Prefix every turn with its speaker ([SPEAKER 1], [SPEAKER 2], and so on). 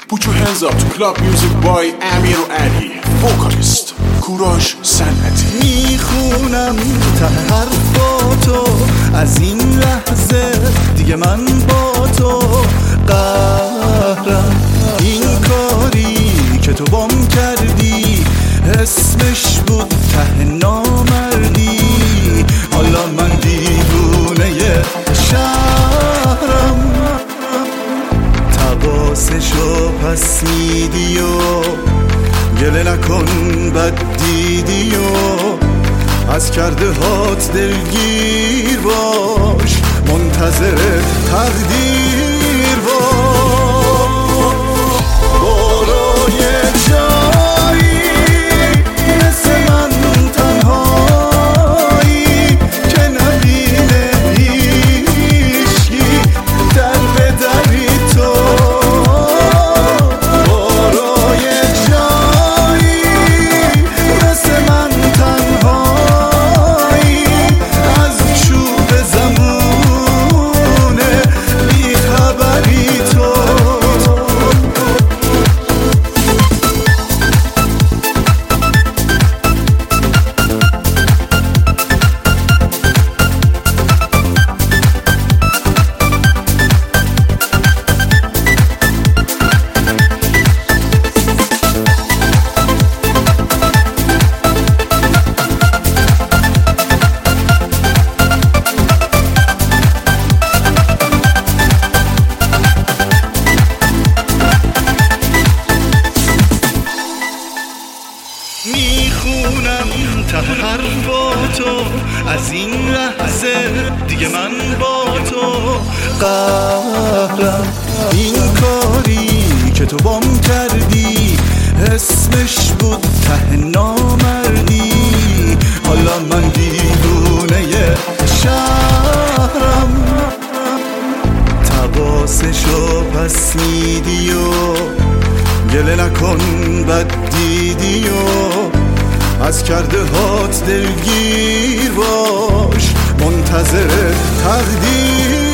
[SPEAKER 1] Put your hands up to club music by امیر و علی. Vocalist کوروش صنعتی.
[SPEAKER 2] میخونم ته حرفاتو از این لحظه دیگه من با تو قهرم. این کاری که تو بام کردی اسمش بود ته نامردی. حالا من دیوونه شهرم. تقاسشو پس میدی و گله نکن بد دیدی و از کرده هات دلگیر باش، منتظر تقدیر باش. برو یه جایی مثل من تنهایی که نبینه هیچکی در به دری تو. برو یه جایی مثل من تنهایی از چوب زمونه بیخبری تو. میخونم ته حرفاتو از این لحظه دیگه من با تو قهرم. این کاری که تو بام کردی اسمش بود ته نامردی. حالا من دیوونه شهرم. تقاسشو پس میدی و گله نکن بد دیدی و از کرده هات دلگیر باش، منتظر تقدیر